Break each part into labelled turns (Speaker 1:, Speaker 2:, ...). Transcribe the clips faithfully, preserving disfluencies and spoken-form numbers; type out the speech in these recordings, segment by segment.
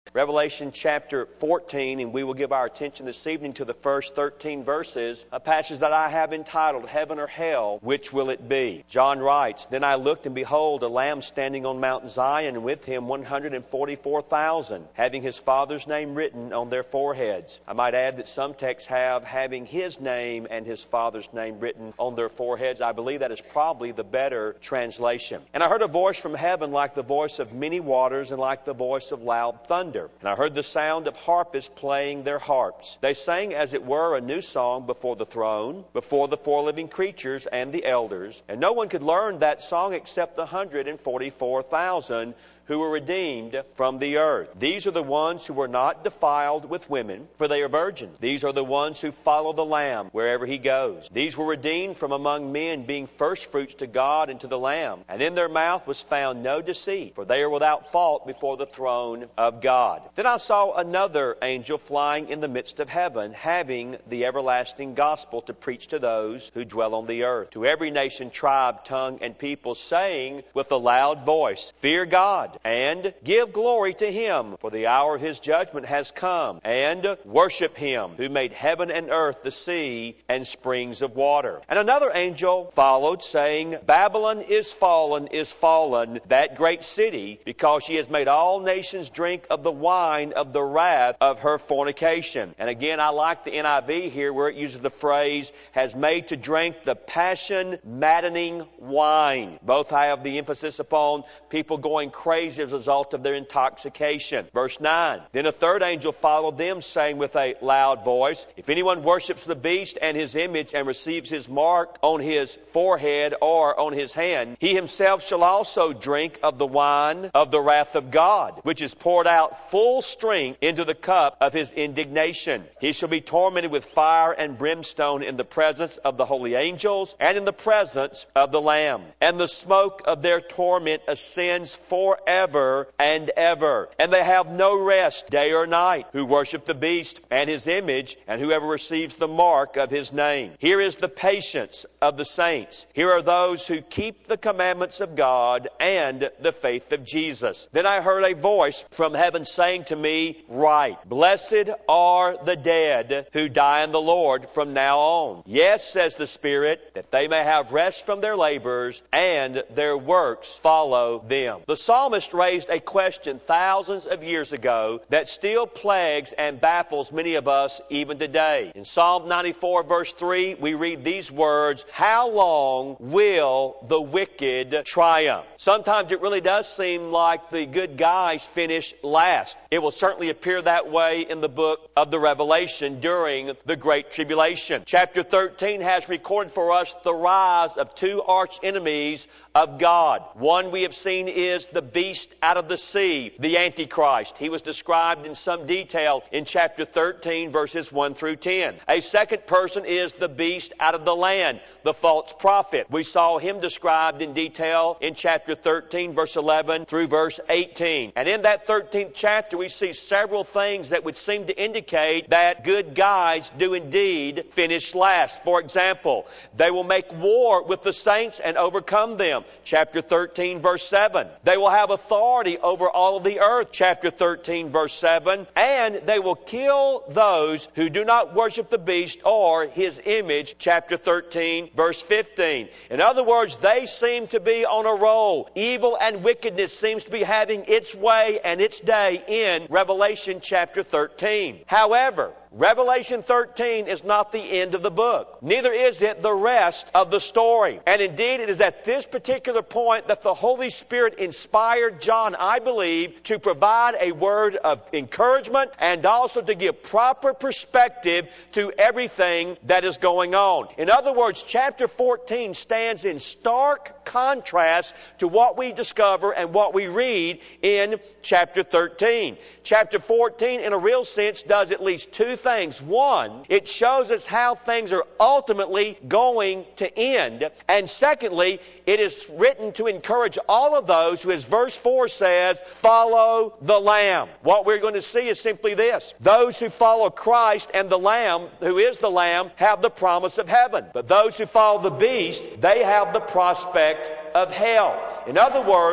Speaker 1: Revelation chapter fourteen, and we will give our attention this evening to the first thirteen verses, a passage that I have entitled, Heaven or Hell, Which Will It Be? John writes, Then I looked, and behold, a Lamb standing on Mount Zion, and with him one hundred forty-four thousand, having his Father's name written on their foreheads. I might add that some texts have having his name and his Father's name written on their foreheads. I believe that is probably the better translation. And I heard a voice from heaven like the voice of many waters and like the voice of loud thunder. And I heard the sound of harpists playing their harps. They sang as it were a new song before the throne, before the four living creatures and the elders. And no one could learn that song except the one hundred forty-four thousand who were redeemed from the earth. These are the ones who were not defiled with women, for they are virgins. These are the ones who follow the Lamb wherever he goes. These were redeemed from among men, being firstfruits to God and to the Lamb. And in their mouth was found no deceit, for they are without fault before the throne of God. Then I saw another angel flying in the midst of heaven, having the everlasting gospel to preach to those who dwell on the earth, to every nation, tribe, tongue, and people, saying with a loud voice, Fear God, and give glory to him, for the hour of his judgment has come, and worship him who made heaven and earth, the sea, and springs of water. And another angel followed, saying, Babylon is fallen, is fallen, that great city, because she has made all nations drink of the wine of the wrath of her fornication. And again, I like the N I V here, where it uses the phrase, has made to drink the passion maddening wine. Both have the emphasis upon people going crazy as a result of their intoxication. Verse nine, Then a third angel followed them, saying with a loud voice, If anyone worships the beast and his image and receives his mark on his forehead or on his hand, he himself shall also drink of the wine of the wrath of God, which is poured out full strength into the cup of his indignation. He shall be tormented with fire and brimstone in the presence of the holy angels and in the presence of the Lamb. And the smoke of their torment ascends forever and ever. And they have no rest day or night, who worship the beast and his image, and whoever receives the mark of his name. Here is the patience of the saints. Here are those who keep the commandments of God and the faith of Jesus. Then I heard a voice from heaven saying to me, Write, Blessed are the dead who die in the Lord from now on. Yes, says the Spirit, that they may have rest from their labors, and their works follow them. The psalmist raised a question thousands of years ago that still plagues and baffles many of us even today. In Psalm ninety-four verse three, we read these words, How long will the wicked triumph? Sometimes it really does seem like the good guys finish last. It will certainly appear that way in the book of the Revelation during the Great Tribulation. Chapter thirteen has recorded for us the rise of two arch enemies of God. One we have seen is the beast out of the sea, the Antichrist. He was described in some detail in chapter thirteen, verses one through ten. A second person is the beast out of the land, the false prophet. We saw him described in detail in chapter thirteen, verse eleven through verse eighteen. And in that thirteenth chapter, we see several things that would seem to indicate that good guys do indeed finish last. For example, they will make war with the saints and overcome them. Chapter thirteen, verse seven. They will have authority over all of the earth. Chapter thirteen, verse seven. And they will kill those who do not worship the beast or his image. Chapter thirteen, verse fifteen. In other words, they seem to be on a roll. Evil and wickedness seems to be having its way and its day in Revelation chapter thirteen. However, Revelation thirteen is not the end of the book. Neither is it the rest of the story. And indeed, it is at this particular point that the Holy Spirit inspired John, I believe, to provide a word of encouragement and also to give proper perspective to everything that is going on. In other words, chapter fourteen stands in stark contrast to what we discover and what we read in chapter thirteen. Chapter fourteen, in a real sense, does at least two things. One, it shows us how things are ultimately going to end. And secondly, it is written to encourage all of those who, as verse four says, follow the Lamb. What we're going to see is simply this. Those who follow Christ and the Lamb, who is the Lamb, have the promise of heaven. But those who follow the beast, they have the prospect of hell. In other words,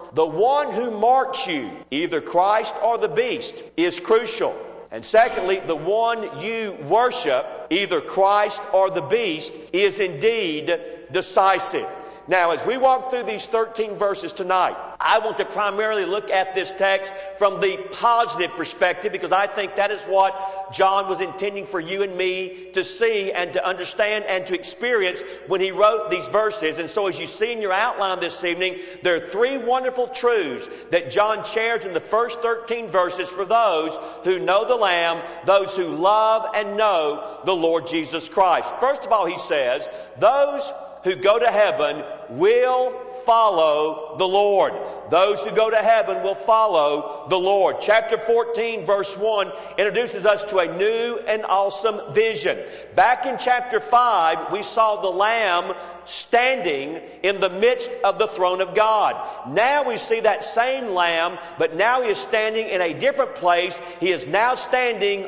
Speaker 1: the one who marks you, either Christ or the beast, is crucial. And secondly, the one you worship, either Christ or the beast, is indeed decisive. Now, as we walk through these thirteen verses tonight, I want to primarily look at this text from the positive perspective, because I think that is what John was intending for you and me to see and to understand and to experience when he wrote these verses. And so as you see in your outline this evening, there are three wonderful truths that John shares in the first thirteen verses for those who know the Lamb, those who love and know the Lord Jesus Christ. First of all, he says, those who go to heaven will follow the Lord. Those who go to heaven will follow the Lord. Chapter fourteen, verse one, introduces us to a new and awesome vision. Back in chapter five, we saw the Lamb standing in the midst of the throne of God. Now we see that same Lamb, but now he is standing in a different place. He is now standing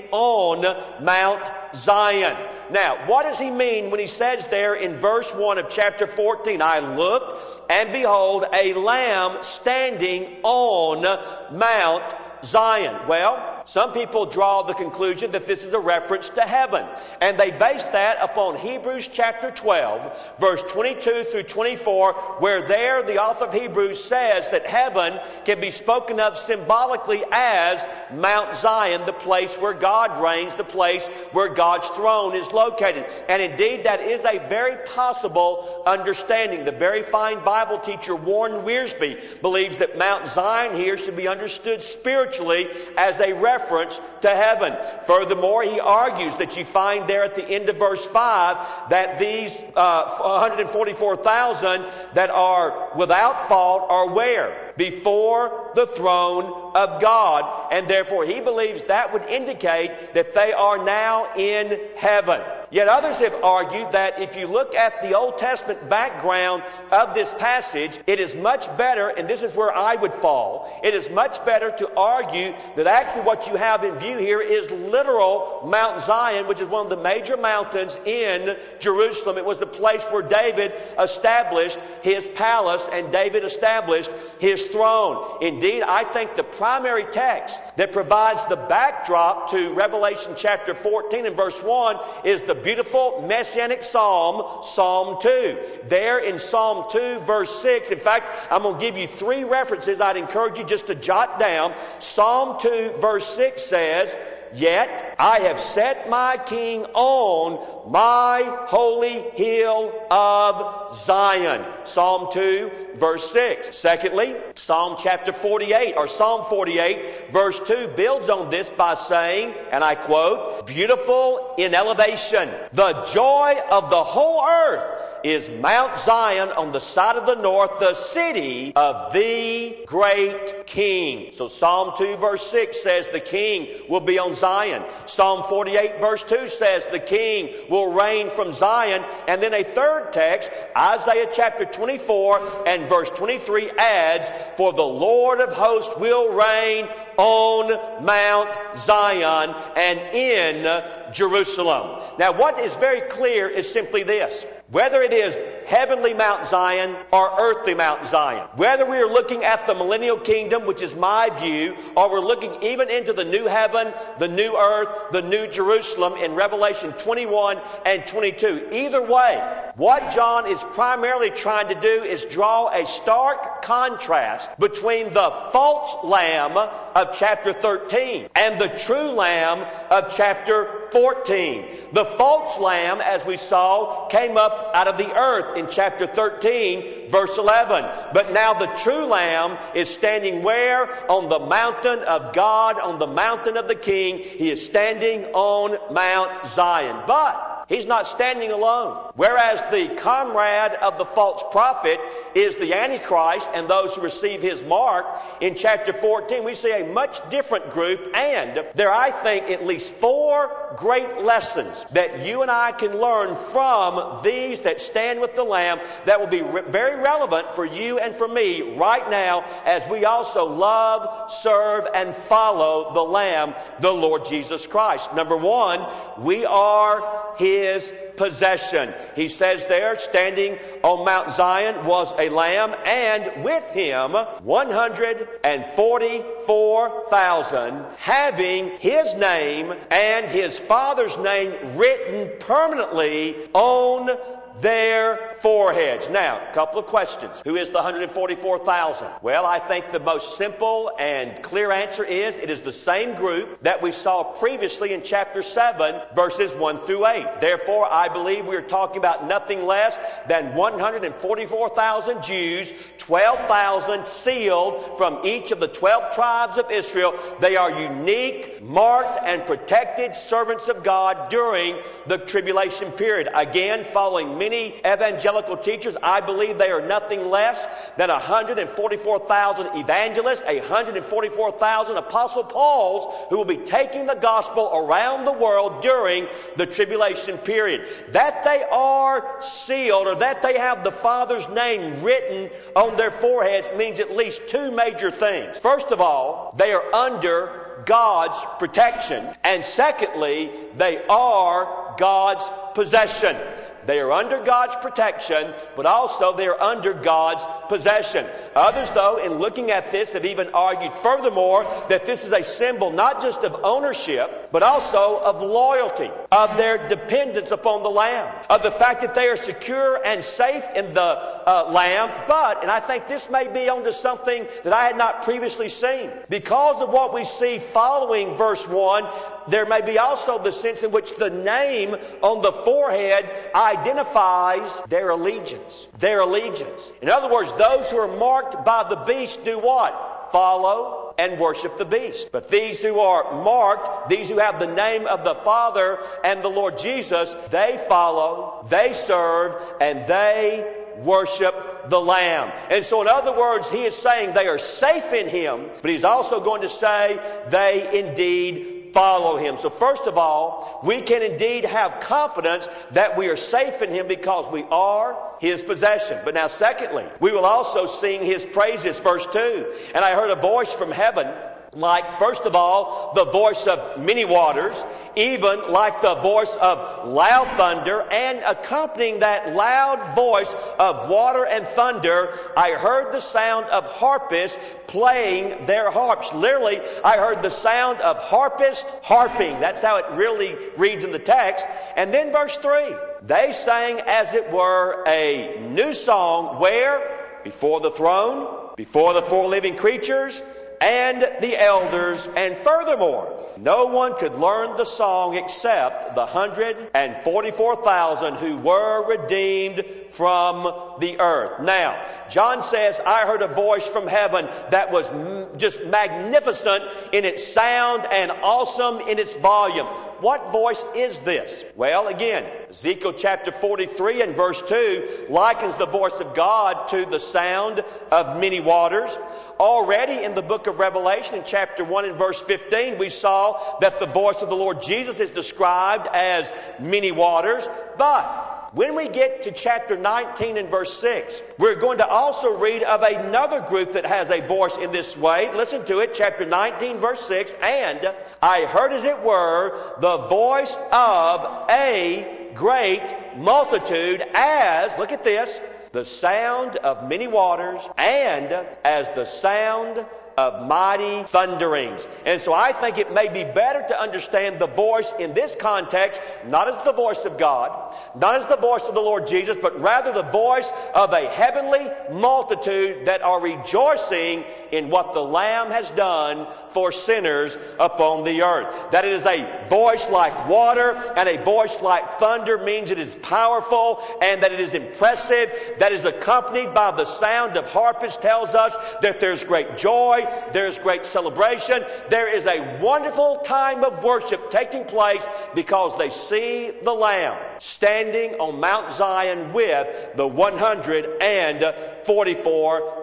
Speaker 1: on Mount Zion. Now, what does he mean when he says there in verse one of chapter fourteen, I looked and behold a Lamb standing on Mount Zion? Well, some people draw the conclusion that this is a reference to heaven. And they base that upon Hebrews chapter twelve, verse twenty-two through twenty-four, where there the author of Hebrews says that heaven can be spoken of symbolically as Mount Zion, the place where God reigns, the place where God's throne is located. And indeed, that is a very possible understanding. The very fine Bible teacher Warren Wiersbe believes that Mount Zion here should be understood spiritually as a reference reference to heaven. Furthermore, he argues that you find there at the end of verse five that these uh, one hundred forty-four thousand that are without fault are where? Before the throne of God. And therefore he believes that would indicate that they are now in heaven. Yet others have argued that if you look at the Old Testament background of this passage, it is much better, and this is where I would fall, it is much better to argue that actually what you have in view here is literal Mount Zion, which is one of the major mountains in Jerusalem. It was the place where David established his palace and David established his throne. Indeed, I think the primary text that provides the backdrop to Revelation chapter fourteen and verse one is the beautiful messianic psalm, Psalm two. There in Psalm two, verse six, in fact, I'm going to give you three references I'd encourage you just to jot down. Psalm two, verse six says, Yet I have set my king on my holy hill of Zion. Psalm two, verse six. Secondly, Psalm chapter forty-eight, or Psalm forty-eight, verse two, builds on this by saying, and I quote, Beautiful in elevation, the joy of the whole earth is Mount Zion on the side of the north, the city of the great King. So Psalm two verse six says the King will be on Zion. Psalm forty-eight verse two says the King will reign from Zion. And then a third text, Isaiah chapter twenty-four and verse twenty-three adds, For the Lord of hosts will reign on Mount Zion and in Jerusalem. Now what is very clear is simply this. Whether it is heavenly Mount Zion or earthly Mount Zion, whether we are looking at the millennial kingdom, which is my view, or we're looking even into the new heaven, the new earth, the new Jerusalem in Revelation twenty-one and twenty-two, either way, what John is primarily trying to do is draw a stark contrast between the false lamb of chapter thirteen and the true lamb of chapter fourteen. The false lamb, as we saw, came up out of the earth in chapter thirteen, verse eleven. But now the true lamb is standing where? On the mountain of God, on the mountain of the King. He is standing on Mount Zion. But he's not standing alone. Whereas the comrade of the false prophet is the Antichrist and those who receive his mark, in chapter fourteen we see a much different group, and there are, I think, at least four great lessons that you and I can learn from these that stand with the Lamb that will be re- very relevant for you and for me right now as we also love, serve, and follow the Lamb, the Lord Jesus Christ. Number one, we are His possession. He says there, standing on Mount Zion was a lamb, and with him one hundred forty-four thousand, having his name and his father's name written permanently on their foreheads. Now, a couple of questions. Who is the one hundred forty-four thousand? Well, I think the most simple and clear answer is it is the same group that we saw previously in chapter seven, verses one through eight. Therefore, I believe we are talking about nothing less than one hundred forty-four thousand Jews, twelve thousand sealed from each of the twelve tribes of Israel. They are unique, marked, and protected servants of God during the tribulation period. Again, following many evangelical teachers, I believe they are nothing less than one hundred forty-four thousand evangelists, one hundred forty-four thousand Apostle Pauls who will be taking the gospel around the world during the tribulation period. That they are sealed, or that they have the Father's name written on their foreheads, means at least two major things. First of all, they are under God's protection. And secondly, they are God's possession. They are under God's protection, but also they are under God's possession. Others, though, in looking at this, have even argued furthermore that this is a symbol not just of ownership, but also of loyalty, of their dependence upon the Lamb, of the fact that they are secure and safe in the uh, Lamb. But, and I think this may be onto something that I had not previously seen, because of what we see following verse one, there may be also the sense in which the name on the forehead identifies their allegiance. Their allegiance. In other words, those who are marked by the beast do what? Follow and worship the beast. But these who are marked, these who have the name of the Father and the Lord Jesus, they follow, they serve, and they worship the Lamb. And so in other words, he is saying they are safe in Him, but he's also going to say they indeed follow Him. So first of all, we can indeed have confidence that we are safe in Him because we are His possession. But now secondly, we will also sing His praises. Verse two. And I heard a voice from heaven, like, first of all, the voice of many waters, even like the voice of loud thunder, and accompanying that loud voice of water and thunder, I heard the sound of harpists playing their harps. Literally, I heard the sound of harpists harping. That's how it really reads in the text. And then verse three, they sang as it were a new song, where? Before the throne, before the four living creatures, and the elders. And furthermore, no one could learn the song except the one hundred forty-four thousand who were redeemed from the earth. Now, John says, I heard a voice from heaven that was m- just magnificent in its sound and awesome in its volume. What voice is this? Well, again, Ezekiel chapter forty-three and verse two likens the voice of God to the sound of many waters. Already in the book of Revelation, in chapter one and verse fifteen, we saw that the voice of the Lord Jesus is described as many waters. But when we get to chapter nineteen and verse six, we're going to also read of another group that has a voice in this way. Listen to it, chapter nineteen, verse six. And I heard, as it were, the voice of a great multitude as, look at this, the sound of many waters, and as the sound of mighty thunderings. And so I think it may be better to understand the voice in this context, not as the voice of God, not as the voice of the Lord Jesus, but rather the voice of a heavenly multitude that are rejoicing in what the Lamb has done for sinners upon the earth. That it is a voice like water and a voice like thunder means it is powerful and that it is impressive, that is accompanied by the sound of harpists tells us that there's great joy, there's great celebration. There is a wonderful time of worship taking place because they see the Lamb standing on Mount Zion with the one hundred forty-four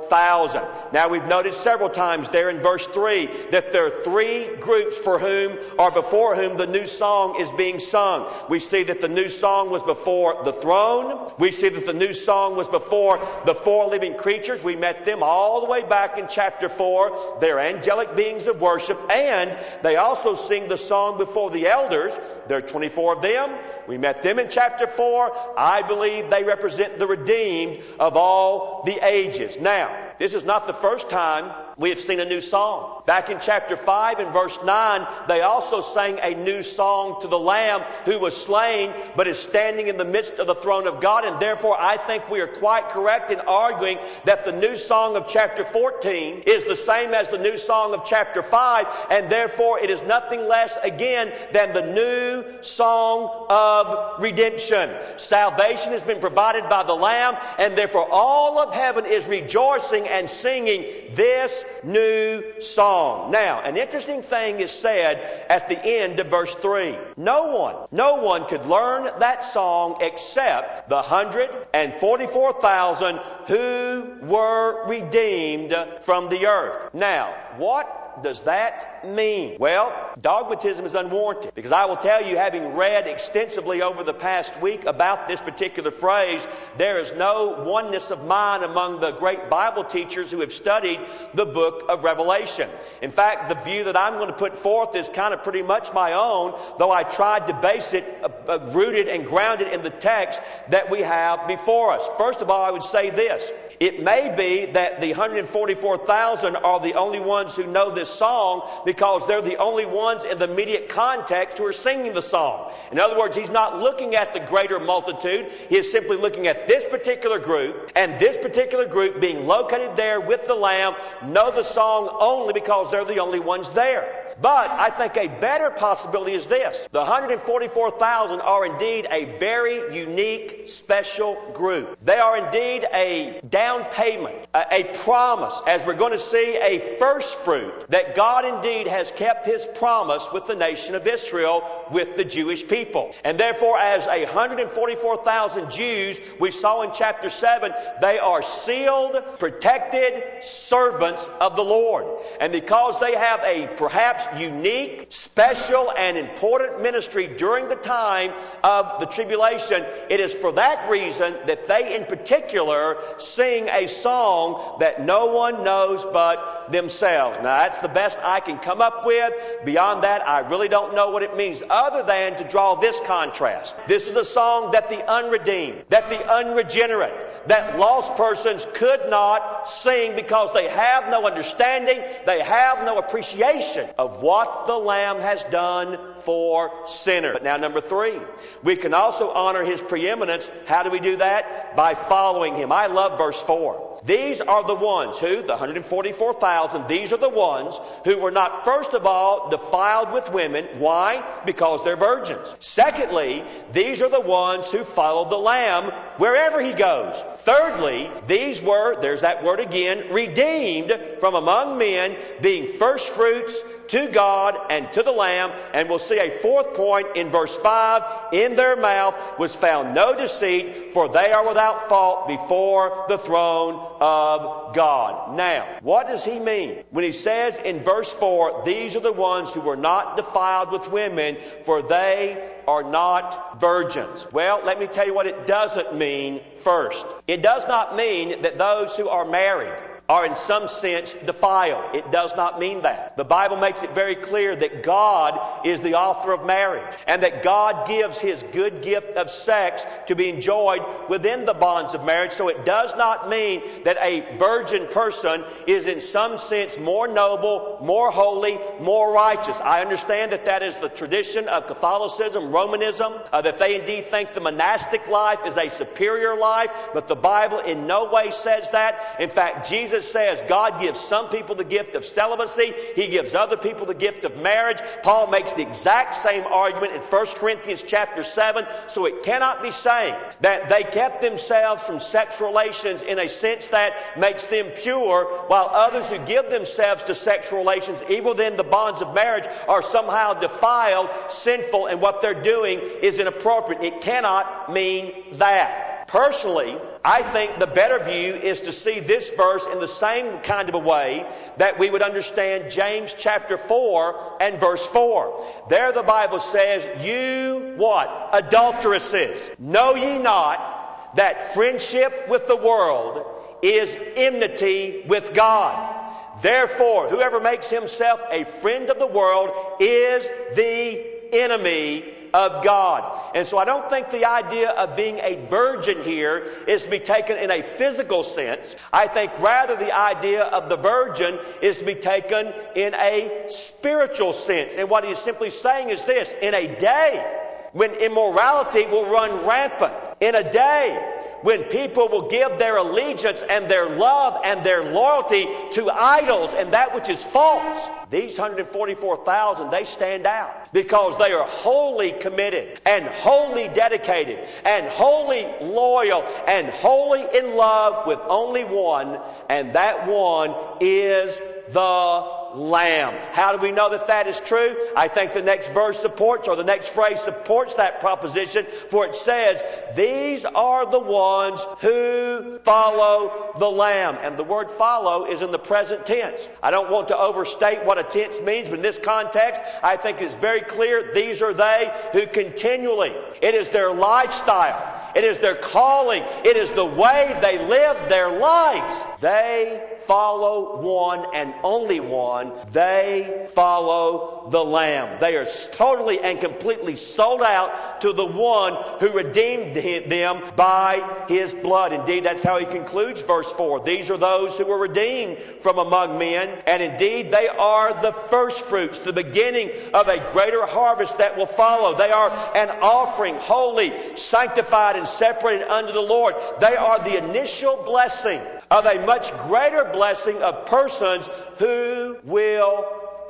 Speaker 1: thousand. Now we've noted several times there in verse three that there are three groups for whom or before whom the new song is being sung. We see that the new song was before the throne. We see that the new song was before the four living creatures. We met them all the way back in chapter four. They're angelic beings of worship, and they also sing the song before the elders. There are twenty-four of them. We met them in chapter four. I believe they represent the redeemed of all the ages. Now, this is not the first time we have seen a new song. Back in chapter five and verse nine, they also sang a new song to the Lamb who was slain but is standing in the midst of the throne of God. And therefore, I think we are quite correct in arguing that the new song of chapter fourteen is the same as the new song of chapter five. And therefore, it is nothing less, again, than the new song of redemption. Salvation has been provided by the Lamb, and therefore all of heaven is rejoicing and singing this new song. Now, an interesting thing is said at the end of verse three. No one, no one could learn that song except the one hundred forty-four thousand who were redeemed from the earth. Now, what does that mean? Well, dogmatism is unwarranted, because I will tell you, having read extensively over the past week about this particular phrase, there is no oneness of mind among the great Bible teachers who have studied the book of Revelation. In fact, the view that I'm going to put forth is kind of pretty much my own, though I tried to base it uh, uh, rooted and grounded in the text that we have before us. First of all, I would say this. It may be that the one hundred forty-four thousand are the only ones who know this song because they're the only ones in the immediate context who are singing the song. In other words, he's not looking at the greater multitude. He is simply looking at this particular group, and this particular group being located there with the Lamb know the song only because they're the only ones there. But I think a better possibility is this. The one hundred forty-four thousand are indeed a very unique, special group. They are indeed a down payment, a, a promise, as we're going to see, a first fruit that God indeed has kept His promise with the nation of Israel, with the Jewish people. And therefore, as a one hundred forty-four thousand Jews, we saw in chapter seven, they are sealed, protected servants of the Lord. And because they have a perhaps unique, special, and important ministry during the time of the tribulation, it is for that reason that they in particular sing a song that no one knows but themselves. Now, that's the best I can come up with. Beyond that, I really don't know what it means other than to draw this contrast. This is a song that the unredeemed, that the unregenerate, that lost persons could not sing because they have no understanding, they have no appreciation of what the Lamb has done for sinners. But now, number three, we can also honor His preeminence. How do we do that? By following Him. I love verse four. These are the ones who, the one hundred forty-four thousand, these are the ones who were not, first of all, defiled with women. Why? Because they're virgins. Secondly, these are the ones who followed the Lamb wherever He goes. Thirdly, these were, there's that word again, redeemed from among men, being first fruits to God and to the Lamb. And we'll see a fourth point in verse five. In their mouth was found no deceit, for they are without fault before the throne of God. Now, what does he mean when he says in verse four, these are the ones who were not defiled with women, for they are not virgins? Well, let me tell you what it doesn't mean first. It does not mean that those who are married are in some sense defiled. It does not mean that. The Bible makes it very clear that God is the author of marriage, and that God gives His good gift of sex to be enjoyed within the bonds of marriage. So it does not mean that a virgin person is in some sense more noble, more holy, more righteous. I understand that that is the tradition of Catholicism, Romanism, uh, that they indeed think the monastic life is a superior life, but the Bible in no way says that. In fact, Jesus says God gives some people the gift of celibacy. He gives other people the gift of marriage. Paul makes the exact same argument in First Corinthians chapter seven. So it cannot be saying that they kept themselves from sex relations in a sense that makes them pure, while others who give themselves to sexual relations, even within the bonds of marriage, are somehow defiled, sinful, and what they're doing is inappropriate. It cannot mean that. Personally, I think the better view is to see this verse in the same kind of a way that we would understand James chapter four and verse four. There the Bible says, you what? Adulteresses. Know ye not that friendship with the world is enmity with God? Therefore, whoever makes himself a friend of the world is the enemy of God. And so I don't think the idea of being a virgin here is to be taken in a physical sense. I think rather the idea of the virgin is to be taken in a spiritual sense. And what he is simply saying is this: in a day when immorality will run rampant, in a day when people will give their allegiance and their love and their loyalty to idols and that which is false, these one hundred forty-four thousand, they stand out because they are wholly committed and wholly dedicated and wholly loyal and wholly in love with only one, and that one is the Lamb. How do we know that that is true? I think the next verse supports, or the next phrase supports that proposition, for it says, these are the ones who follow the Lamb. And the word follow is in the present tense. I don't want to overstate what a tense means, but in this context, I think it's very clear these are they who continually, it is their lifestyle, it is their calling, it is the way they live their lives. They follow one and only one. They follow the Lamb. They are totally and completely sold out to the one who redeemed them by His blood. Indeed, that's how he concludes verse four. These are those who were redeemed from among men, and indeed they are the first fruits, the beginning of a greater harvest that will follow. They are an offering, holy, sanctified, and separated unto the Lord. They are the initial blessing of a much greater blessing of persons who will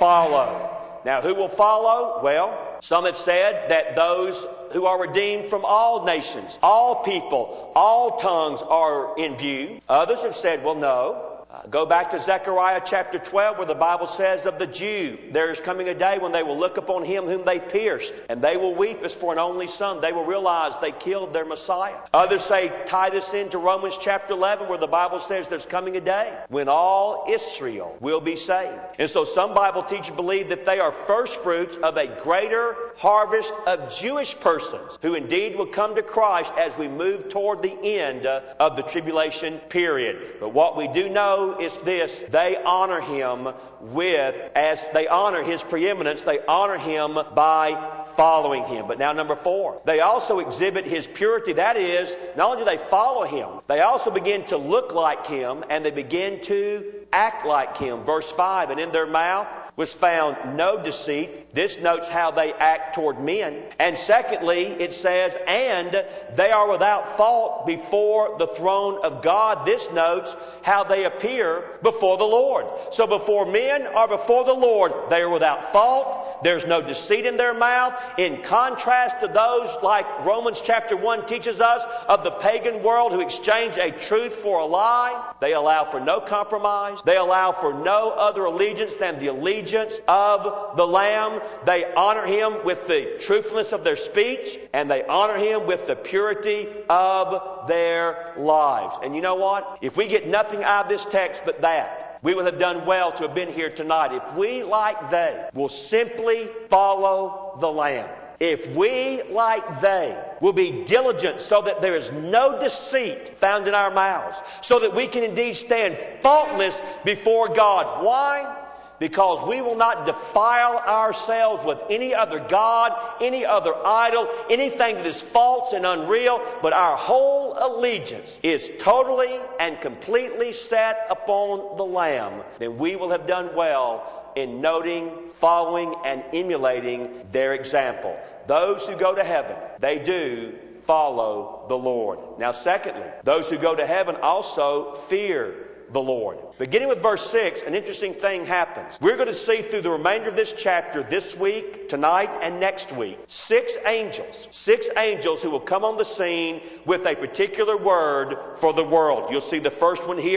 Speaker 1: follow. Now, who will follow? Well, some have said that those who are redeemed from all nations, all people, all tongues are in view. Others have said, well, no. Uh, go back to Zechariah chapter twelve, where the Bible says of the Jew, there is coming a day when they will look upon him whom they pierced, and they will weep as for an only son. They will realize they killed their Messiah. Others say, tie this into Romans chapter eleven, where the Bible says there's coming a day when all Israel will be saved. And so some Bible teachers believe that they are first fruits of a greater harvest of Jewish persons who indeed will come to Christ as we move toward the end uh, of the tribulation period. But what we do know is this: they honor Him with, as they honor His preeminence, they honor Him by following Him. But now number four, they also exhibit His purity. That is, not only do they follow Him, they also begin to look like Him, and they begin to act like Him. Verse five, and in their mouth was found no deceit. This notes how they act toward men. And secondly, it says, and they are without fault before the throne of God. This notes how they appear before the Lord. So before men or before the Lord, they are without fault. There's no deceit in their mouth. In contrast to those, like Romans chapter one teaches us, of the pagan world who exchange a truth for a lie, they allow for no compromise. They allow for no other allegiance than the allegiance of the Lamb. They honor Him with the truthfulness of their speech, and they honor Him with the purity of their lives. And you know what? If we get nothing out of this text but that, we would have done well to have been here tonight. If we, like they, will simply follow the Lamb. If we, like they, will be diligent so that there is no deceit found in our mouths, so that we can indeed stand faultless before God. Why? Because we will not defile ourselves with any other god, any other idol, anything that is false and unreal, but our whole allegiance is totally and completely set upon the Lamb. Then we will have done well in noting, following, and emulating their example. Those who go to heaven, they do follow the Lord. Now, secondly, those who go to heaven also fear the Lord. Beginning with verse six, an interesting thing happens. We're going to see through the remainder of this chapter, this week, tonight, and next week, six angels. Six angels who will come on the scene with a particular word for the world. You'll see the first one here.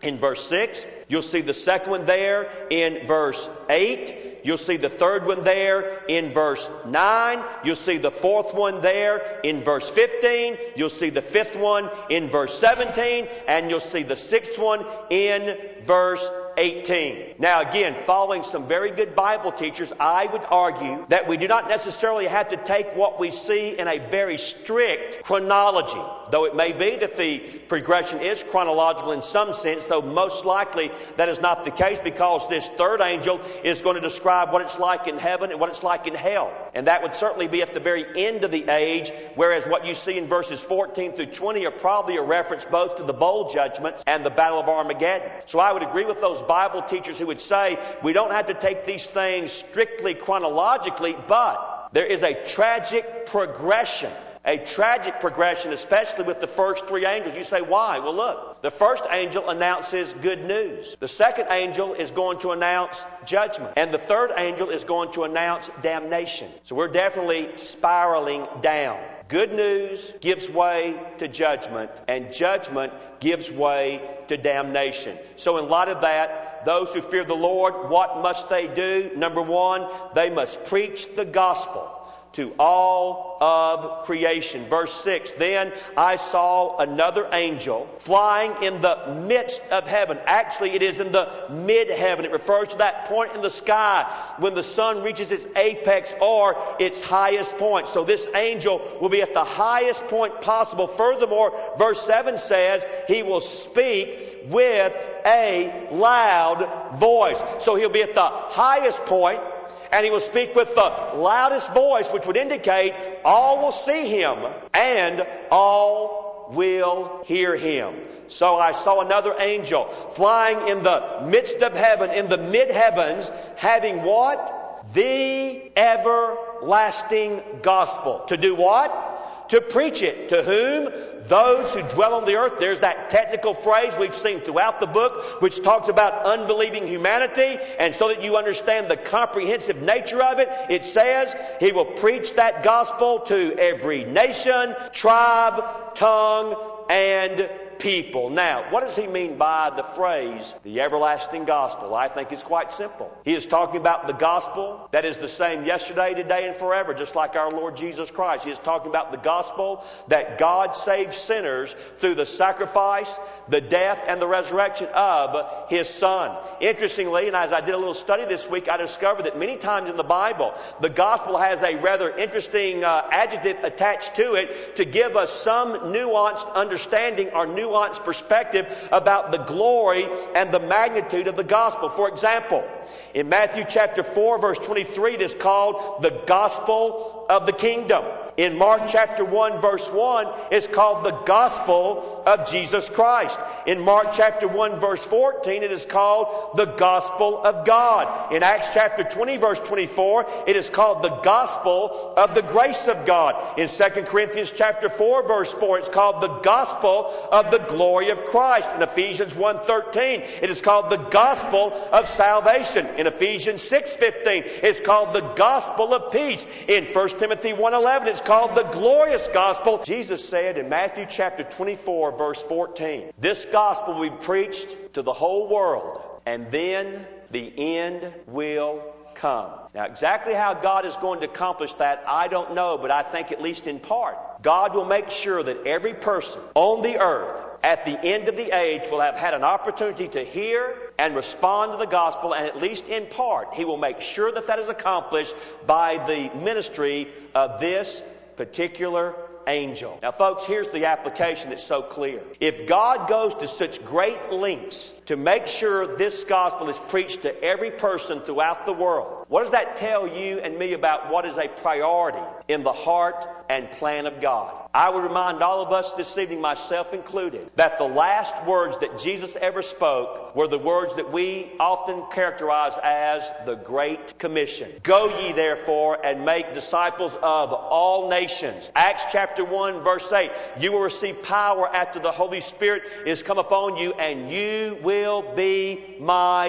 Speaker 1: in verse six. You'll see the second one there in verse eight. You'll see the third one there in verse nine. You'll see the fourth one there in verse fifteen. You'll see the fifth one in verse seventeen. And you'll see the sixth one in verse eighteen. Now again, following some very good Bible teachers, I would argue that we do not necessarily have to take what we see in a very strict chronology. Though it may be that the progression is chronological in some sense, though most likely that is not the case, because this third angel is going to describe what it's like in heaven and what it's like in hell. And that would certainly be at the very end of the age, whereas what you see in verses fourteen through twenty are probably a reference both to the bowl judgments and the battle of Armageddon. So I would agree with those Bible teachers who would say we don't have to take these things strictly chronologically, but there is a tragic progression. A tragic progression, especially with the first three angels. You say, why? Well, look, the first angel announces good news. The second angel is going to announce judgment. And the third angel is going to announce damnation. So we're definitely spiraling down. Good news gives way to judgment, and judgment gives way to damnation. So in light of that, those who fear the Lord, what must they do? Number one, they must preach the gospel to all of creation. Verse six, then I saw another angel flying in the midst of heaven. Actually, it is in the mid-heaven. It refers to that point in the sky when the sun reaches its apex or its highest point. So this angel will be at the highest point possible. Furthermore, verse seven says he will speak with a loud voice. So he'll be at the highest point, and he will speak with the loudest voice, which would indicate all will see him and all will hear him. So I saw another angel flying in the midst of heaven, in the mid-heavens, having what? The everlasting gospel. To do what? To preach it. To whom? Those who dwell on the earth. There's that technical phrase we've seen throughout the book, which talks about unbelieving humanity. And so that you understand the comprehensive nature of it, it says he will preach that gospel to every nation, tribe, tongue, and people. Now, what does he mean by the phrase, the everlasting gospel? I think it's quite simple. He is talking about the gospel that is the same yesterday, today, and forever, just like our Lord Jesus Christ. He is talking about the gospel that God saves sinners through the sacrifice, the death, and the resurrection of His Son. Interestingly, and as I did a little study this week, I discovered that many times in the Bible, the gospel has a rather interesting uh, adjective attached to it to give us some nuanced understanding or nuanced perspective about the glory and the magnitude of the gospel. For example, in Matthew chapter four, verse twenty-three, it is called the gospel of the kingdom. In Mark chapter one, verse one, it's called the gospel of Jesus Christ. In Mark chapter one, verse fourteen, it is called the gospel of God. In Acts chapter twenty, verse twenty-four, it is called the gospel of the grace of God. In Second Corinthians chapter four, verse four, it's called the gospel of the glory of Christ. In Ephesians one thirteen, it is called the gospel of salvation. In Ephesians six fifteen, it's called the gospel of peace. In First Timothy one eleven, it's called the glorious gospel. Jesus said in Matthew chapter twenty-four, verse fourteen, this gospel will be preached to the whole world, and then the end will come. Now, exactly how God is going to accomplish that, I don't know, but I think at least in part, God will make sure that every person on the earth at the end of the age will have had an opportunity to hear and respond to the gospel, and at least in part, He will make sure that that is accomplished by the ministry of this particular angel. Now, folks, here's the application that's so clear. If God goes to such great lengths to make sure this gospel is preached to every person throughout the world, what does that tell you and me about what is a priority in the heart and plan of God? I would remind all of us this evening, myself included, that the last words that Jesus ever spoke were the words that we often characterize as the Great Commission. Go ye therefore and make disciples of all nations. Acts chapter one, verse eight. You will receive power after the Holy Spirit is come upon you, and you will be my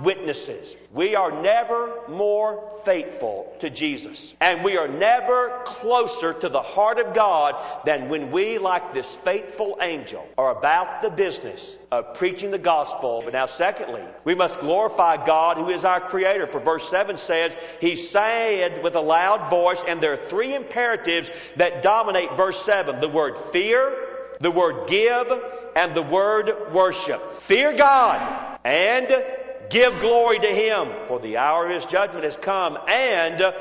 Speaker 1: witnesses. We are never more faithful to Jesus. And we are never closer to the heart of God than when we, like this faithful angel, are about the business of preaching the gospel. But now secondly, we must glorify God who is our Creator. For verse seven says, He said with a loud voice, and there are three imperatives that dominate verse seven. The word fear, the word give, and the word worship. Fear God and give glory to Him, for the hour of His judgment has come, and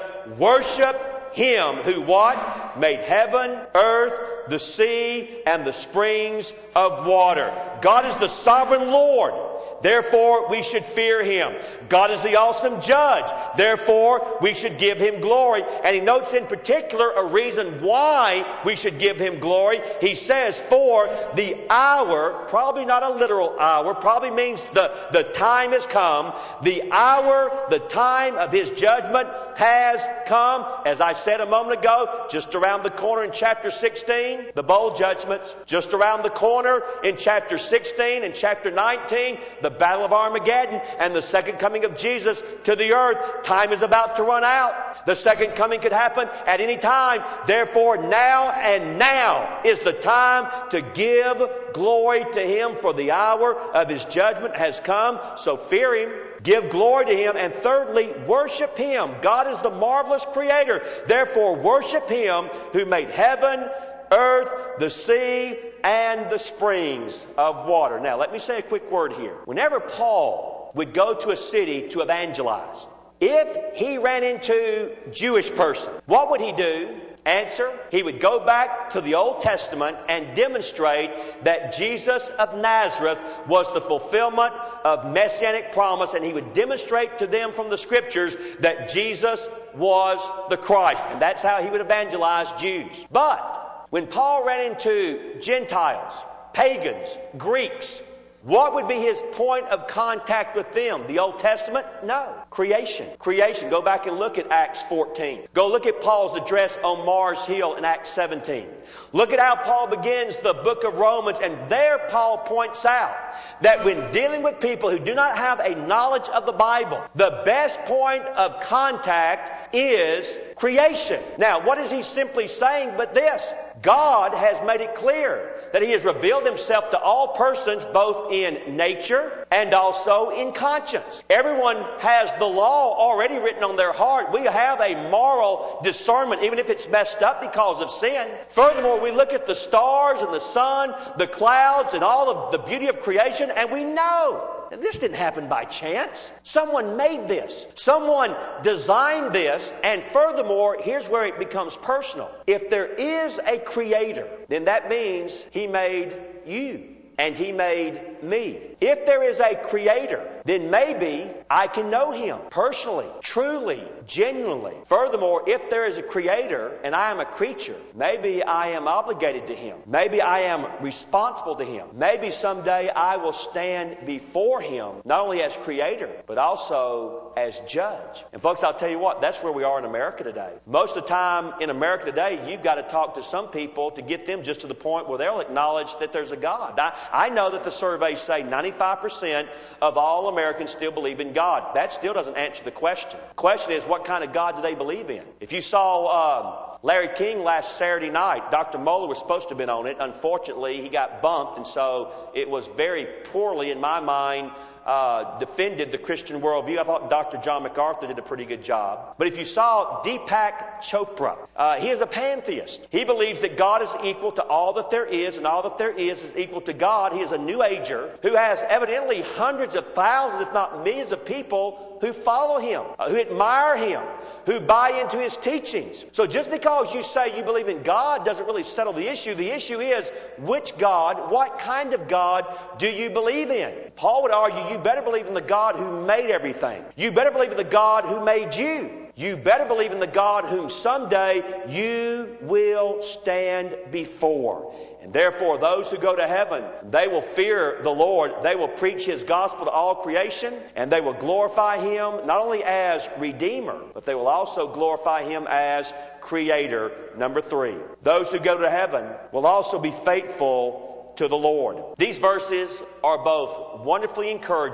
Speaker 1: worship Him who what? Made heaven, earth, the sea, and the springs of water. God is the sovereign Lord. Therefore, we should fear Him. God is the awesome judge. Therefore, we should give Him glory. And He notes in particular a reason why we should give Him glory. He says, for the hour, probably not a literal hour, probably means the, the time has come. The hour, the time of His judgment has come. As I said a moment ago, just around the corner in chapter sixteen, the bowl judgments. Just around the corner in chapter sixteen and chapter nineteen, the battle of Armageddon and the second coming of Jesus to the earth. Time is about to run out. The second coming could happen at any time. Therefore, now and now is the time to give glory to Him, for the hour of His judgment has come. So fear Him. Give glory to Him. And thirdly, worship Him. God is the marvelous Creator. Therefore, worship Him who made heaven, earth, the sea, and the springs of water. Now, let me say a quick word here. Whenever Paul would go to a city to evangelize, if he ran into a Jewish person, what would he do? Answer, he would go back to the Old Testament and demonstrate that Jesus of Nazareth was the fulfillment of Messianic promise, and he would demonstrate to them from the Scriptures that Jesus was the Christ. And that's how he would evangelize Jews. But when Paul ran into Gentiles, pagans, Greeks, what would be his point of contact with them? The Old Testament? No. Creation. Creation. Go back and look at Acts fourteen. Go look at Paul's address on Mars Hill in Acts seventeen. Look at how Paul begins the book of Romans, and there Paul points out that when dealing with people who do not have a knowledge of the Bible, the best point of contact is creation. Now, what is he simply saying but this? God has made it clear that He has revealed Himself to all persons, both in nature and also in conscience. Everyone has the law already written on their heart. We have a moral discernment, even if it's messed up because of sin. Furthermore, we look at the stars and the sun, the clouds, and all of the beauty of creation, and we know this didn't happen by chance. Someone made this. Someone designed this. And furthermore, here's where it becomes personal. If there is a Creator, then that means He made you. And He made me. If there is a Creator, then maybe I can know Him personally, truly, genuinely. Furthermore, if there is a Creator and I am a creature, maybe I am obligated to Him. Maybe I am responsible to Him. Maybe someday I will stand before Him, not only as Creator, but also as Judge. And folks, I'll tell you what, that's where we are in America today. Most of the time in America today, you've got to talk to some people to get them just to the point where they'll acknowledge that there's a God. I, I know that the surveys say ninety-five percent of all Americans still believe in God. That still doesn't answer the question. The question is, what kind of God do they believe in? If you saw um, Larry King last Saturday night, Doctor Moeller was supposed to have been on it. Unfortunately, he got bumped, and so it was very poorly, in my mind, Uh, defended the Christian worldview. I thought Doctor John MacArthur did a pretty good job. But if you saw Deepak Chopra, uh, he is a pantheist. He believes that God is equal to all that there is, and all that there is is equal to God. He is a New Ager who has evidently hundreds of thousands, if not millions of people who follow him, uh, who admire him, who buy into his teachings. So just because you say you believe in God doesn't really settle the issue. The issue is, which God, what kind of God do you believe in? Paul would argue you better believe in the God who made everything. You better believe in the God who made you. You better believe in the God whom someday you will stand before. And therefore, those who go to heaven, they will fear the Lord. They will preach His gospel to all creation, and they will glorify Him not only as Redeemer, but they will also glorify Him as Creator. Number three, those who go to heaven will also be faithful to the Lord. These verses are both wonderfully encouraging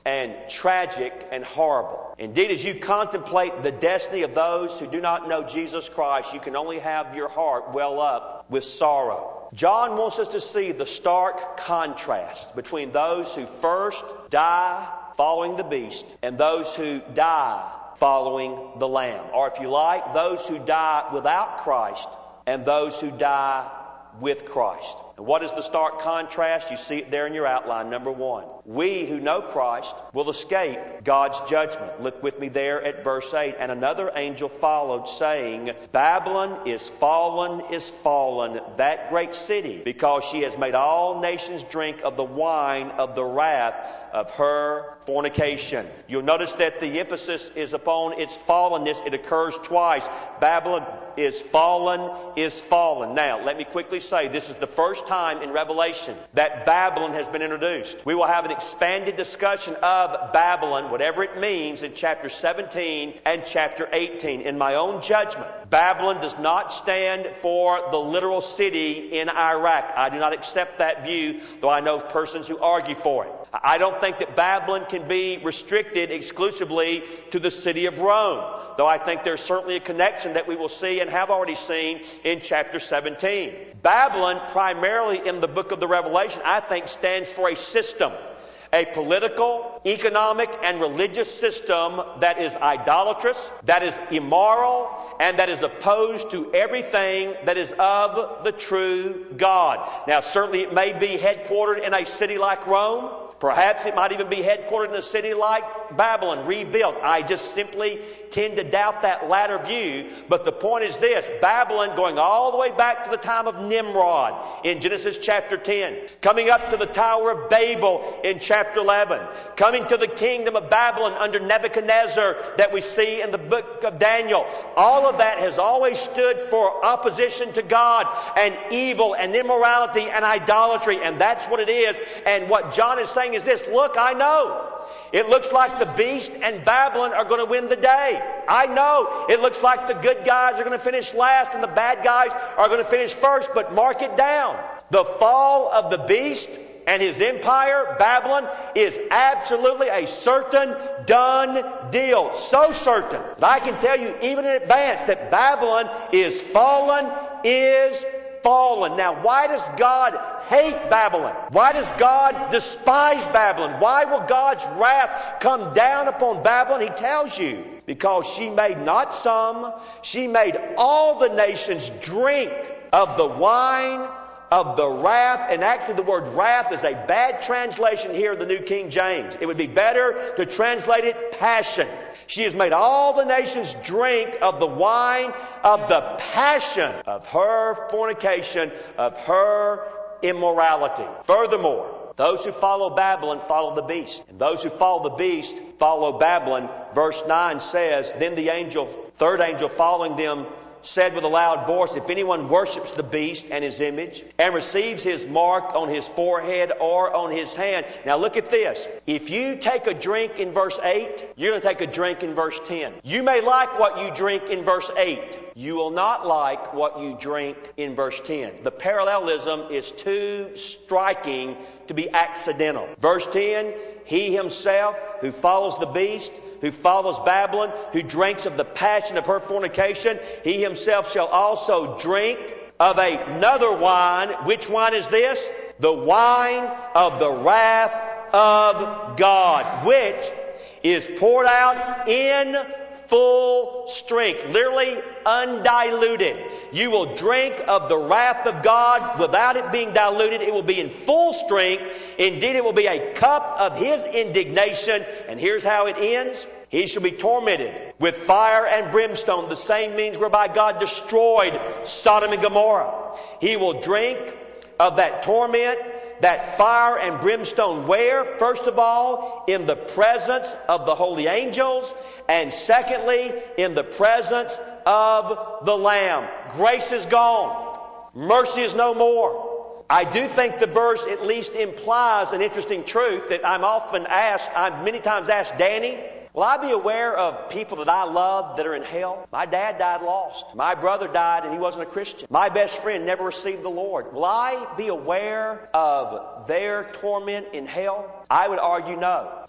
Speaker 1: and tragic and horrible. Indeed, as you contemplate the destiny of those who do not know Jesus Christ, you can only have your heart well up with sorrow. John wants us to see the stark contrast between those who first die following the beast and those who die following the Lamb. Or if you like, those who die without Christ and those who die with Christ. And what is the stark contrast? You see it there in your outline. Number one, we who know Christ will escape God's judgment. Look with me there at verse eight. And another angel followed, saying, Babylon is fallen, is fallen, that great city, because she has made all nations drink of the wine of the wrath of her fornication. You'll notice that the emphasis is upon its fallenness. It occurs twice. Babylon is fallen, is fallen. Now, let me quickly say, this is the first time in Revelation that Babylon has been introduced. We will have an expanded discussion of Babylon, whatever it means, in chapter seventeen and chapter eighteen. In my own judgment, Babylon does not stand for the literal city in Iraq. I do not accept that view, though I know persons who argue for it. I don't think that Babylon can be restricted exclusively to the city of Rome, though I think there's certainly a connection that we will see and have already seen in chapter seventeen. Babylon, primarily in the book of the Revelation, I think stands for a system. A political, economic, and religious system that is idolatrous, that is immoral, and that is opposed to everything that is of the true God. Now, certainly it may be headquartered in a city like Rome. Perhaps it might even be headquartered in a city like Babylon, rebuilt. I just simply tend to doubt that latter view. But the point is this: Babylon, going all the way back to the time of Nimrod in Genesis chapter ten, coming up to the Tower of Babel in chapter eleven, coming to the kingdom of Babylon under Nebuchadnezzar that we see in the book of Daniel. All of that has always stood for opposition to God and evil and immorality and idolatry. And that's what it is. And what John is saying is this: look, I know. It looks like the beast and Babylon are going to win the day. I know. It looks like the good guys are going to finish last and the bad guys are going to finish first. But mark it down. The fall of the beast and his empire, Babylon, is absolutely a certain, done deal. So certain that I can tell you even in advance that Babylon is fallen, is fallen. Now, why does God hate Babylon? Why does God despise Babylon? Why will God's wrath come down upon Babylon? He tells you, because she made not some, she made all the nations drink of the wine of the wrath. And actually the word wrath is a bad translation here of the New King James. It would be better to translate it passion. She has made all the nations drink of the wine of the passion of her fornication, of her immorality. Furthermore, those who follow Babylon follow the beast. And those who follow the beast follow Babylon. Verse nine says, Then the angel, third angel following them, said with a loud voice, If anyone worships the beast and his image, and receives his mark on his forehead or on his hand. Now look at this. If you take a drink in verse eight, you're going to take a drink in verse ten. You may like what you drink in verse eight. You will not like what you drink in verse ten. The parallelism is too striking to be accidental. Verse ten, He himself who follows the beast, who follows Babylon, who drinks of the passion of her fornication, he himself shall also drink of another wine. Which wine is this? The wine of the wrath of God, which is poured out in full strength, literally undiluted. You will drink of the wrath of God without it being diluted. It will be in full strength. Indeed, it will be a cup of His indignation. And here's how it ends. He shall be tormented with fire and brimstone, the same means whereby God destroyed Sodom and Gomorrah. He will drink of that torment, that fire and brimstone. Where? First of all, in the presence of the holy angels, and secondly, in the presence of the Lamb. Grace is gone. Mercy is no more. I do think the verse at least implies an interesting truth that I'm often asked, I'm many times asked, Danny, will I be aware of people that I love that are in hell? My dad died lost. My brother died and he wasn't a Christian. My best friend never received the Lord. Will I be aware of their torment in hell? I would argue no.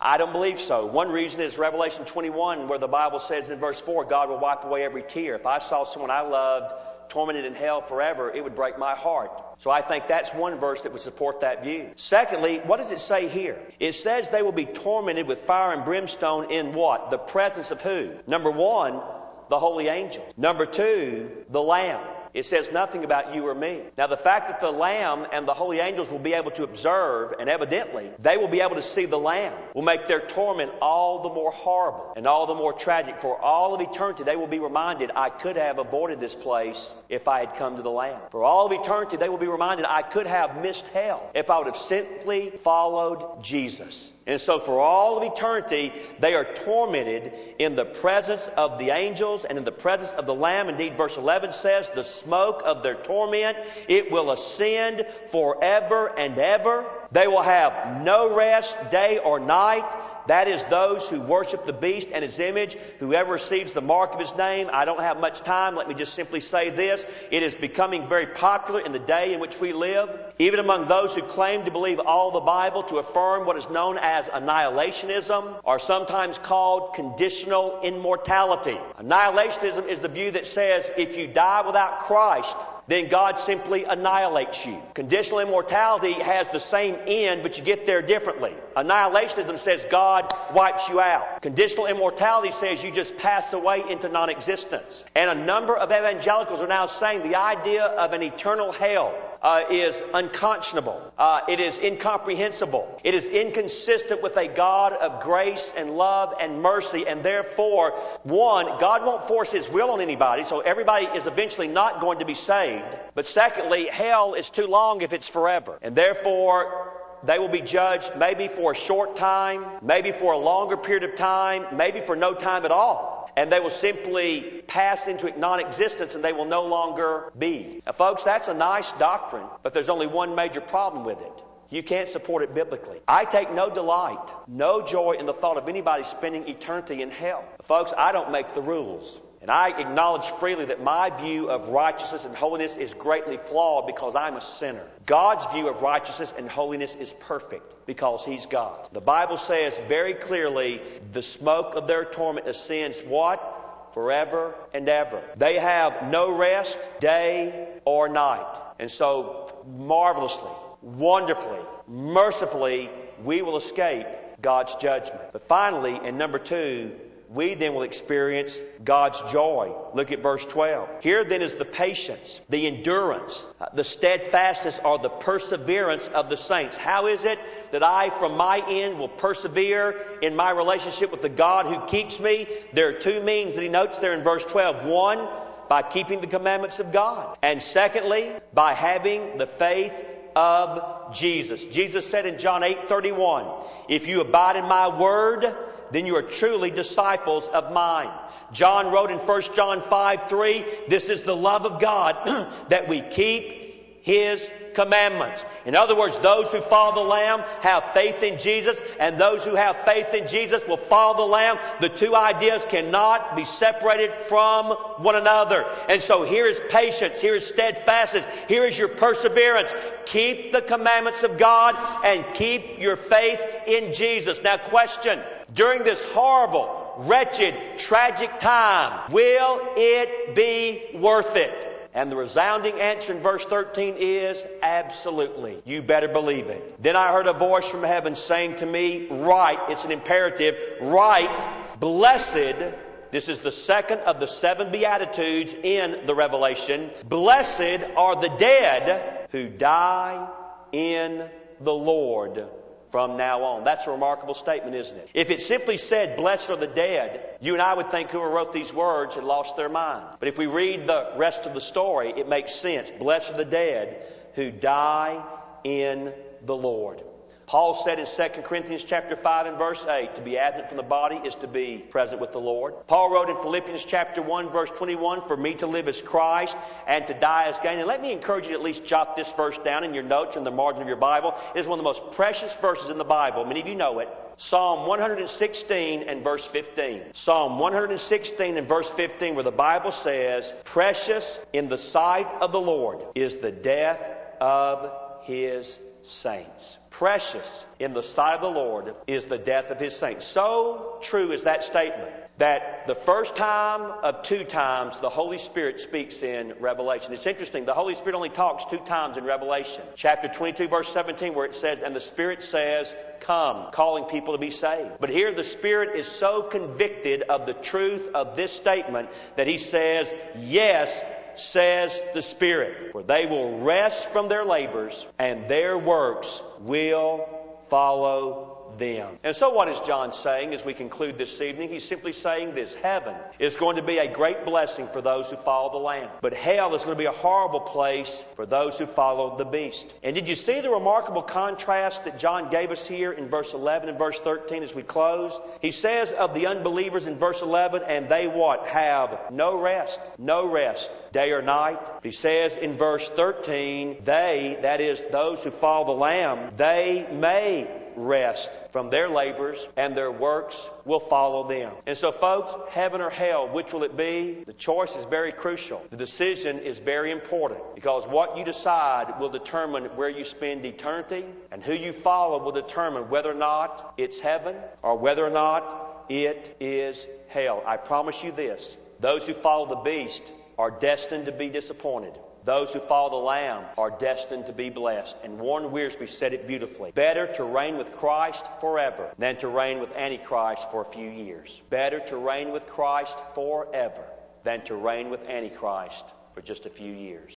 Speaker 1: I don't believe so. One reason is Revelation twenty-one, where the Bible says in verse four, God will wipe away every tear. If I saw someone I loved tormented in hell forever, it would break my heart. So I think that's one verse that would support that view. Secondly, what does it say here? It says they will be tormented with fire and brimstone in what? The presence of who? Number one, the holy angels. Number two, the Lamb. It says nothing about you or me. Now, the fact that the Lamb and the holy angels will be able to observe, and evidently they will be able to see the Lamb, will make their torment all the more horrible and all the more tragic. For all of eternity, they will be reminded, I could have avoided this place if I had come to the Lamb. For all of eternity, they will be reminded, I could have missed hell if I would have simply followed Jesus. And so for all of eternity, they are tormented in the presence of the angels and in the presence of the Lamb. Indeed, verse eleven says, the smoke of their torment, it will ascend forever and ever. They will have no rest day or night. That is those who worship the beast and his image, whoever receives the mark of his name. I don't have much time. Let me just simply say this. It is becoming very popular in the day in which we live, even among those who claim to believe all the Bible, to affirm what is known as annihilationism, or sometimes called conditional immortality. Annihilationism is the view that says if you die without Christ, then God simply annihilates you. Conditional immortality has the same end, but you get there differently. Annihilationism says God wipes you out. Conditional immortality says you just pass away into non-existence. And a number of evangelicals are now saying the idea of an eternal hell Uh, is unconscionable. Uh, it is incomprehensible. It is inconsistent with a God of grace and love and mercy. And therefore, one, God won't force His will on anybody, so everybody is eventually not going to be saved. But secondly, hell is too long if it's forever. And therefore, they will be judged maybe for a short time, maybe for a longer period of time, maybe for no time at all. And they will simply pass into non-existence and they will no longer be. Now, folks, that's a nice doctrine, but there's only one major problem with it. You can't support it biblically. I take no delight, no joy in the thought of anybody spending eternity in hell. Folks, I don't make the rules. And I acknowledge freely that my view of righteousness and holiness is greatly flawed because I'm a sinner. God's view of righteousness and holiness is perfect because He's God. The Bible says very clearly, the smoke of their torment ascends what? Forever and ever. They have no rest, day or night. And so, marvelously, wonderfully, mercifully, we will escape God's judgment. But finally, and number two, we then will experience God's joy. Look at verse twelve. Here then is the patience, the endurance, the steadfastness, or the perseverance of the saints. How is it that I, from my end, will persevere in my relationship with the God who keeps me? There are two means that he notes there in verse twelve. One, by keeping the commandments of God. And secondly, by having the faith of Jesus. Jesus said in John eight thirty-one, if you abide in my word, then you are truly disciples of mine. John wrote in First John five three, this is the love of God, that we keep His commandments. In other words, those who follow the Lamb have faith in Jesus, and those who have faith in Jesus will follow the Lamb. The two ideas cannot be separated from one another. And so here is patience, here is steadfastness, here is your perseverance. Keep the commandments of God and keep your faith in Jesus. Now, question. During this horrible, wretched, tragic time, will it be worth it? And the resounding answer in verse thirteen is absolutely. You better believe it. Then I heard a voice from heaven saying to me, write, it's an imperative, write, blessed, this is the second of the seven Beatitudes in the Revelation, blessed are the dead who die in the Lord from now on. That's a remarkable statement, isn't it? If it simply said, blessed are the dead, you and I would think whoever wrote these words had lost their mind. But if we read the rest of the story, it makes sense. Blessed are the dead who die in the Lord. Paul said in Second Corinthians chapter five and verse eight, to be absent from the body is to be present with the Lord. Paul wrote in Philippians chapter one verse twenty-one, for me to live as Christ and to die as gain. And let me encourage you to at least jot this verse down in your notes in the margin of your Bible. It is one of the most precious verses in the Bible. Many of you know it. Psalm one sixteen and verse fifteen. Psalm one sixteen and verse fifteen, where the Bible says, precious in the sight of the Lord is the death of His saints. precious in the sight of the Lord is the death of his saints. So true is that statement that the first time of two times the Holy Spirit speaks in Revelation. It's interesting. The Holy Spirit only talks two times in Revelation. Chapter twenty-two, verse seventeen, where it says, and the Spirit says, come, calling people to be saved. But here the Spirit is so convicted of the truth of this statement that he says, yes, says the Spirit, for they will rest from their labors and their works will follow them. And so what is John saying as we conclude this evening? He's simply saying this: heaven is going to be a great blessing for those who follow the Lamb, but hell is going to be a horrible place for those who follow the beast. And did you see the remarkable contrast that John gave us here in verse eleven and verse thirteen as we close? He says of the unbelievers in verse eleven, and they what? Have no rest, no rest, day or night. He says in verse thirteen, they, that is those who follow the Lamb, they may rest from their labors, and their works will follow them. And so, folks, heaven or hell, which will it be? The choice is very crucial. The decision is very important, because what you decide will determine where you spend eternity, and who you follow will determine whether or not it's heaven or whether or not it is hell. I promise you this: those who follow the beast are destined to be disappointed. Those who follow the Lamb are destined to be blessed. And Warren Wiersbe said it beautifully. Better to reign with Christ forever than to reign with Antichrist for a few years. Better to reign with Christ forever than to reign with Antichrist for just a few years.